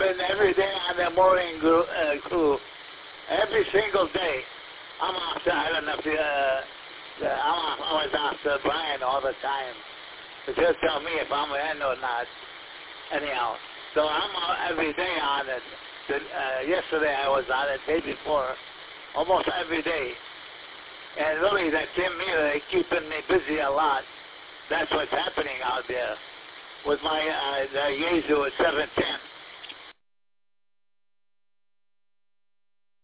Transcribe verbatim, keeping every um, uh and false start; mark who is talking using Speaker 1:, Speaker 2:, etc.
Speaker 1: been every day on the mooring group, uh, crew. Every single day. I'm off to, I don't know if you, uh, the, I'm off, always off to Brian all the time. But he'll tell me if I'm in or not. Anyhow, so I'm uh, every day on it. The, uh, yesterday I was on it, day before, almost every day. And really, that Tim Miller is keeping me busy a lot. That's what's happening out there with my uh, the Yaesu at seven ten.